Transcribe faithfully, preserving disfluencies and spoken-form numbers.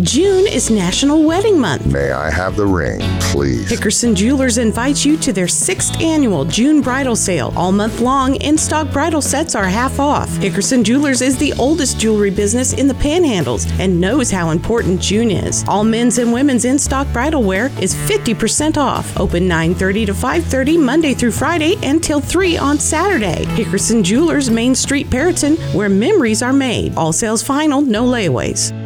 June is National Wedding Month. May I have the ring, please? Hickerson Jewelers invites you to their sixth annual June bridal sale. All month long, in-stock bridal sets are half off. Hickerson Jewelers is the oldest jewelry business in the Panhandles and knows how important June is. All men's and women's in-stock bridal wear is fifty percent off. Open nine thirty to five thirty Monday through Friday and till three on Saturday. Hickerson Jewelers, Main Street, Perriton, where memories are made. All sales final, no layaways.